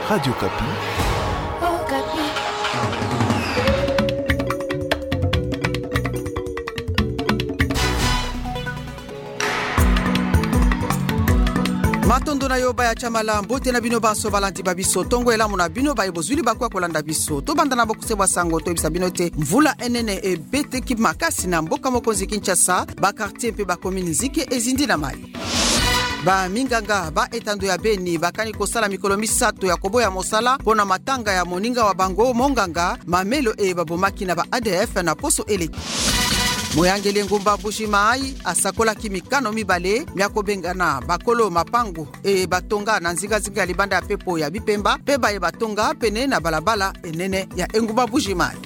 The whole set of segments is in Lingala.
Radio Kapi. Oh, Kapi. Matondo na yo baya chamala mbote na bino baso balanti babiso tongo elamu na bino baye bozwili bakwa kolanda biso to banda na bokusebwa sango to bisa bino te mvula enene ebete ki makasi na mboka mokonzi Kinshasa ba quartier pe ba commune Nziki ezindi na mai ba minganga ba etando ya Beni bakani kosala mikolo misato ya koboya mosala pona matanga ya moninga wa bango monganga mamelo babomaki na ba ADF na poso eleki Moyangeli ngumba Bushimai asakola kimikano mibale myako bengana bakolo mapangu batonga na nzinga libanda ya pepo ya Bipemba peba ye batonga pene na balabala enene ya ngumba Bushimai.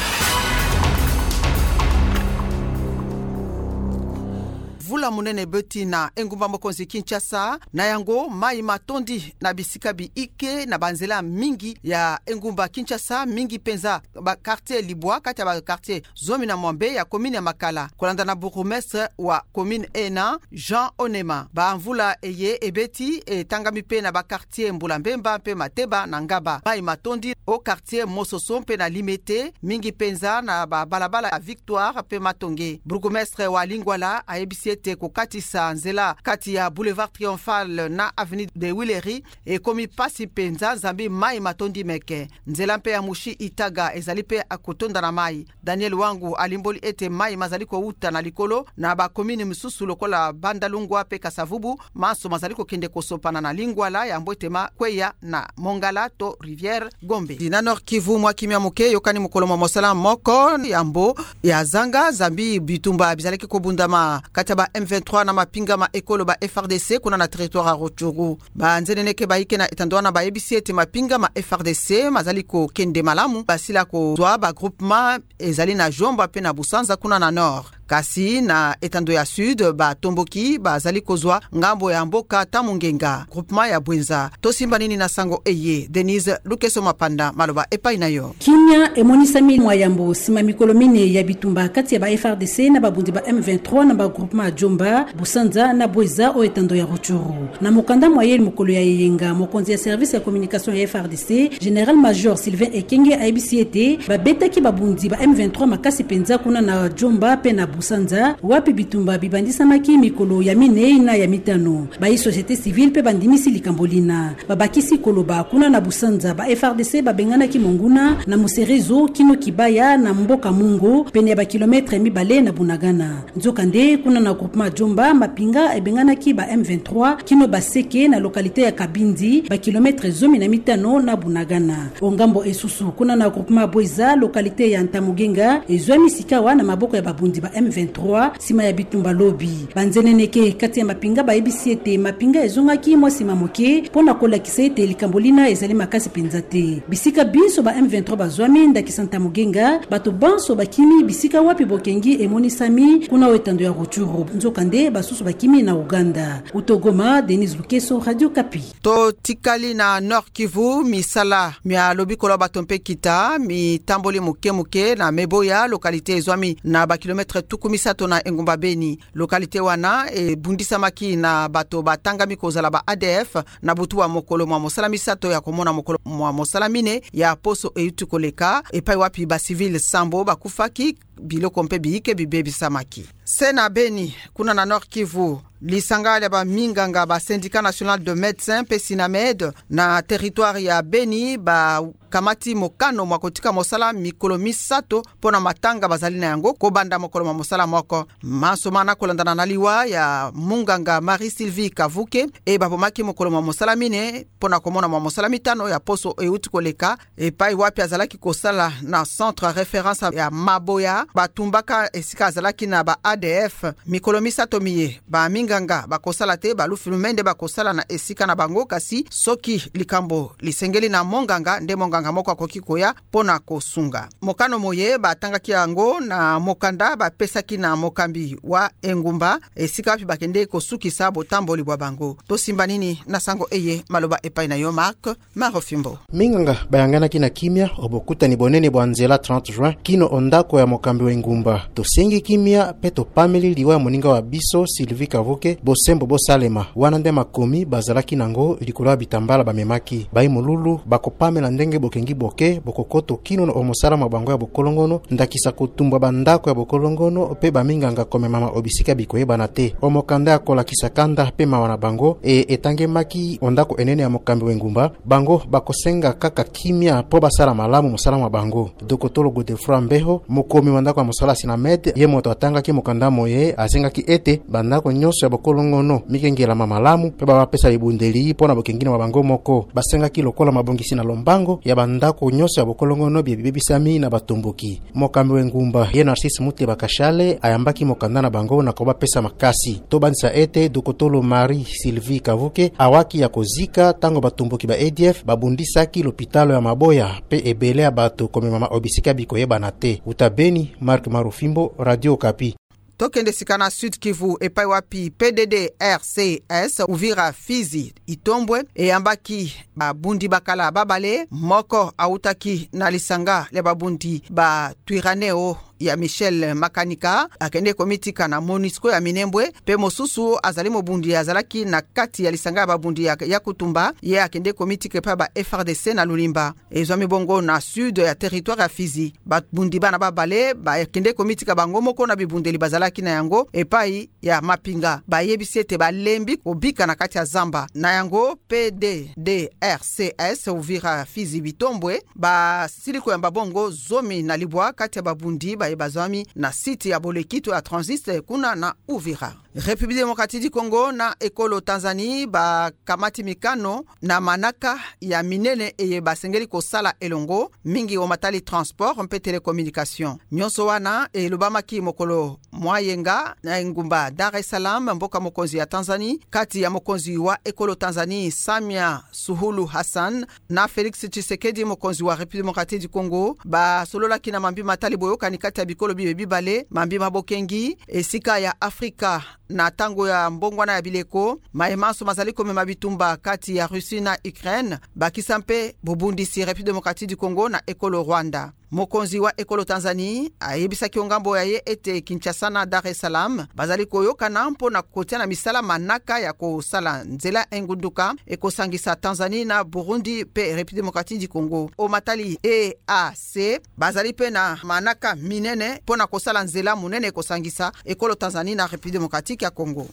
Vula munene beti na ngumba mokonzi Kinshasa na yango mai matondi na bisika ike na banzela mingi ya ngumba Kinshasa mingi penza ba quartier Libwa kati ya ba quartier Zomi na Mwambe ya commune ya Makala kolanda na bourgmestre wa commune Ena Jean Onema ba mvula eye ebeti tangami pe na ba quartier Mbulambemba pe Mateba na Ngaba mai matondi au quartier Mososo pe na Limete mingi penza na ba balabala ya Victoire pe Matonge bourgmestre wa Lingwala a ebisi kokatisa nzela kati ya boulevard Triomphal na avenue de Willery komi pasi penza zambi mai matondi meke nzela mpe ya mushi Itaga ezali pe akotonda na mai Daniel Wangu alimboli ete mai mazali ko uta na likolo na ba commune misusu lokola Bandalungwa pe Kasavubu maso mazali ko kende kosopana na Lingwala ya Mbwetema Kweya na Mongala to Rivière Gombe dina Nord Kivu mwa kimya muke yokani mukolo mwa mosala moko yambo ya zanga zambi bitumba bizaleki kobundama kataba M23 na mapinga ma ekolo ba FRDC kuna na territoire ya Rutshuru ba nzeneneke baike na etandwana ba ebisiete mapinga ma FRDC mazali ko kende malamu basila ko zwa ba groupement ezali na Jomba pe na Busanza kuna na Nord kasi na etando ya Sud ba tomboki bazali kozwa ngambo ya mboka Tamungenga groupement ya Bwenza tosimba nini na sango eye Denise Lukeso Mapanda maloba epai na yo kimya emonisami mwayambo sima mikolo mine ya bitumba kati ya ba FRDC na babundi ba M23 na ba groupement Jomba Busanza na Bweza o etando ya Rutshuru na mukanda mwayeli mukolo ya yenga mokonzi ya service ya communication ya FRDC General Major Sylvain Ekenge ABCT babetaki babundi ba M23 makasi penza kuna na Jomba pe na Busanza wapi bitumba bibandisamaki mikolo ya mine na ya mitano ba société civile pe bandimisi likambolina babakisi koloba kuna na Busanza ba FRDC babengana ki monguna na muserezo kino kibaya na mboka mungo pene ba kilometre mibale na Bunagana nzokande kuna na groupement Jomba mapinga ebengana ki ba M23 kino baseke na lokalite ya Kabindi ba kilometre 15 na Bunagana ongambo esusu kuna na groupement Bweza lokalite ya Ntamugenga ezwami sikawa na maboko ya babundi ba M23 sima ya bitumba lobi banzeneneke kati ya mapinga ba ebisiete mapinga ezongaki mwasima moke pona kolakisa ete likambolina ezali makasi penzate bisika biso ba M23 bazwami ndakisa Ntamugenga bato banso bakimi bisika wapi bokengi emonisami kuna wetando ya Rutshuru nzokande basusu bakimi na Uganda utogoma Denise Lukeso Radio Kapi to tikali na Nord Kivu misala mia lobi kolo batompe kita mi tamboli muke na Meboya lokalite ezwami na ba kilometre tukumisato na ngumba Beni lokalite wana bundisa maki na bato batanga mikozala ba ADF na butu wa mokolo mwa mosala misato ya komona mokolo mwa mosala mine ya poso etukoleka epai wapi ba civil sambo bakufaki biloko mpe biike bibebi samaki sena Beni kuna na Nord Kivu lisanga ba minganga ba syndicat national de médecins pe Sinamed na territoire ya Beni ba kamati mokano mwakotika mosala mikolo misato pona matanga bazali na yango kobanda mokolo mosala moko masomana kolandana na liwa ya munganga Marie Sylvie Kavuke babomaki mokolo mosala mine pona komona mosala mitano ya poso euti koleka pai wapi azalaki kosala na centre référence ya Maboya batumbaka esika azalaki na ba ADF mikolo misato miye ba minganga bakosala te balufu mende bakosala na esika na bango kasi soki likambo lisengeli na monganga nde monganga monganga moko akoki koya pona kosunga. Mokano moye batangaki yango na mokanda bapesaki na mokambi wa engumba esika wapi bakende kosukisa botamboli bwa bango. Tosimba nini na sango eye maloba epai na yo Mark Marofimbo. Minganga bayanganaki na kimia obokutani bonene bwa nzela 30 juin kino ondako ya mokambi wa engumba. Tosengi kimia pe topameli liwa ya moninga wa biso Sylvie Kavuke bosembo bosalema wana nde makomi bazalaki nango likolo ya bitambala bamemaki bai mululu bakopamela ndenge bokengi boke bokokoto kino na omosala mabango ya bokolongono ndakisa kotumba bandako ya bokolongono pe baminganga komemama obisika bikoyebana te omokanda ya kolakisa kanda pe mawana bango etangemaki ondako enene ya mokambi wa engumba bango bakosenga kaka kimia po basala malamu mosala mabango. Dokotolo Godefroid Mbeho mokomi wandako ya mosala Sinamed ye moto atangaki mokanda moye asengaki ete bandako nyonso ya bokolongono mikengela mamalamu pe bapesa libundeli pona bokengina mabango moko basengaki lokola mabongisi na lombango ya bandako nyonso ya bokolongono bibibisami na batomboki. Mokambi wa engumba ye Narcisse Muteba Kashale ayambaki mokanda na bango na koba pesa makasi to banisa ete Dokotolo Marie Sylvie Kavuke awaki ya kozika tango batomboki ba ADF babundisaki lopitalo ya Maboya pe ebele ya bato komemama obisika bikoyebana te. Utabeni Mark Marofimbo, Radio Okapi. Tokende sikana Sud Kivu epai wapi PDDRCS Uvira Fizi Itombwe eyambaki babundi bakala babale moko autaki na lisanga le babundi ba Twiraneo ya Michel Makanika akende komitika na Monisco ya Minembwe pe mosusu azali mobundi azalaki na kati ya lisanga babundi ya Kutumba ye akende komitika pa ba FRDC na Lulimba ezwami bongo na sud ya territoire ya Fizi babundi bana babale ba akende komitika bango moko na bibundeli bazalaki na yango epai ya Mapinga bayebisi ete balembi kobika na kati ya Zamba na yango PDDRCS Uvira Fizi Bitombwe ba siliko ya babongo zomi na libwa kati ya babundi ebazami na site ya Bolekito ya Transist kuna na Uvira. République démocratique du Congo na ekolo Tanzanie ba kamati mikano na manaka ya minene eye basengeli kosala elongo mingi o matali transport mpe télécommunication. Nyonso wana elubamaki mokolo mwayenga na engumba Dar es Salaam mboka mokonzi ya Tanzanie kati ya mokonzi wa ekolo Tanzanie Samia Suluhu Hassan na Felix Tshisekedi mokonzi wa République démocratique du Congo ba solola kina mambi matali boyoka ni kati ya bikolo bibale mambi mabokengi esika ya Afrika na tango ya mbongwana ya bileko maemanso mazali komema bitumba kati ya Russie na Ukraine bakisampe bobundisi République démocratique du Congo na ekolo Rwanda. Mokonzi wa ekolo Tanzanie ayebisa kiongambo ya ye ete Kinshasa na Dar es Salaam bazali koyoka na mpo na kotia na misala manaka ya kosala nzela engunduka ekosangisa Tanzanie na Burundi pe République démocratique du Congo. O matali EAC bazali pe na manaka minene mpo na kosala nzela munene ekosangisa ekolo Tanzanie na République démocratique ya Congo.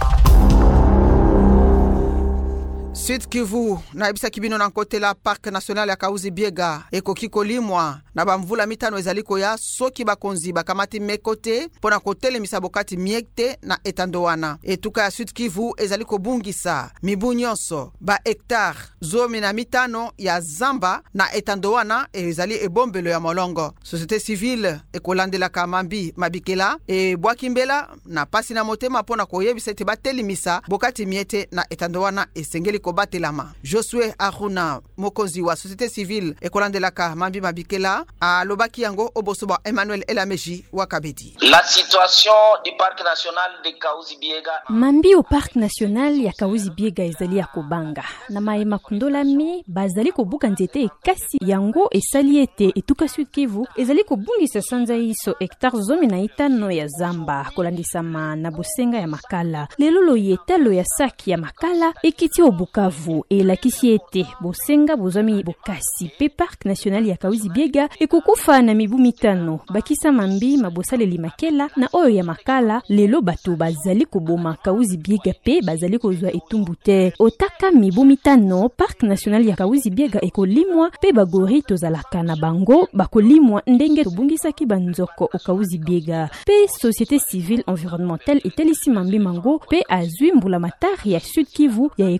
Sud Kivu na ebisa kibino na kote la Parc National ya Kauzi Biega ekoki kolimwa na bamvula mitano ezaliko ya soki bakonzi bakamati mekote pona kotele misabokati miekte na etandowana. Etuka ya Sud Kivu ezaliko bungisa mibu nyonso ba hectare zomi na mitano ya zamba na etandowana ezali ebombelo ya molongo. Société civile ekolandela kamambi mabikela bwakimbela na pasi na motema pona koyebisa ete batelimisa bokati miete na etandowana esengeli kobatelama. Josué Aruna mokonzi wa société civile ekolandelaka mambi mabikela alobaki yango obosoba Emmanuel Elameji wa Kabedi. La situation du parc national de Kauzi Biega. Mambi au parc national ya Kauzi Biega ezali ya kobanga na maema kundola mi bazali kobuka nzete kasi yango esali ete etuka Sud Kivu ezali kobungisa sanza iso hectare zomi na itano ya zamba kolandisama na bosenga ya makala lelolo yetalo ya saki ya makala ekiti Bukavu elakisi ete bosenga bozomi bokasi pe parc national ya Kauzi Biega ekokufa na mibu mitano bakisa mambi mabosaleli makela na oyo ya makala lelo bato bazali koboma Kauzi Biega pe bazali kozwa etumbu te otaka mibu mitano parc national ya Kauzi Biega ekolimwa pe bagori tozalaka na bango bakolimwa ndenge tobungisaki banzoko o Kauzi Biega pe société civile environnementale etelisi mambi mango pe azwi mbula matari ya Sud Kivu ya ekolo pe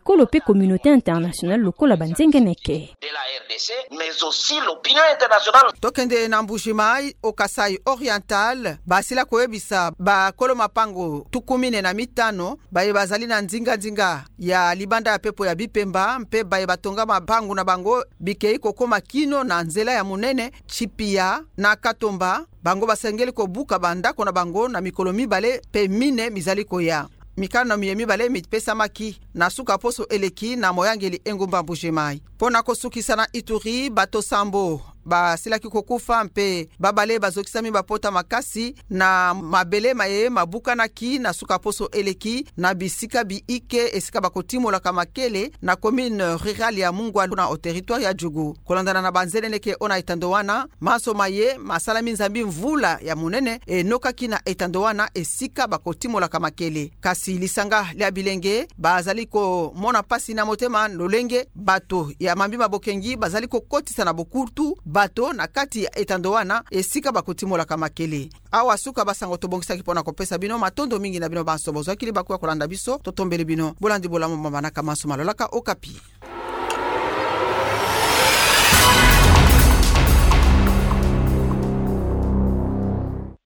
communauté internationale lokola banzengeneke. De la RDC, mais aussi l'opinion internationale. Tokende na Mbuji-Mayi o Kasai Oriental basila koyebisa bakolo mapango 15 baye bazali na nzinga ya libanda ya pepo ya Bipemba mpe baye batonga mapango na bango bikei kokoma kino na nzela ya munene Chipia na Katomba bango basengeli kobuka bandako na bango na mikolo mibale pe mine mizali koya. Mikano miyemi bale mitpesa maki na suka poso eleki na moyangeli engumba Mbuji-Mayi. Pona kosukisa na Ituri bato sambo basilaki kokufa mpe babale bazokisami bapota makasi na mabele maye mabuka na ki na suka poso eleki na bisika biike esika bakotimola kamakele na commune rurale ya Mungwa na o territoire ya Djugu. Kolandana na banzeleneke ona etandowana maso maye masalami nzambi mvula ya munene enokaki na etandowana esika bakotimola kamakele. Kasi lisanga lia bilenge bazaliko mona pasi na motema lolenge bato ya mambi mabokengi bazaliko kotisa na bokurtu bato na kati ya etandowana esika bakotimola kamakele. Awa suka basango tobongisa kipona kopesa bino matondo mingi na bino banso bozwa kili bakuya kolanda biso totombele bino bolandi bolamo mama na kamaso malolaka Okapi.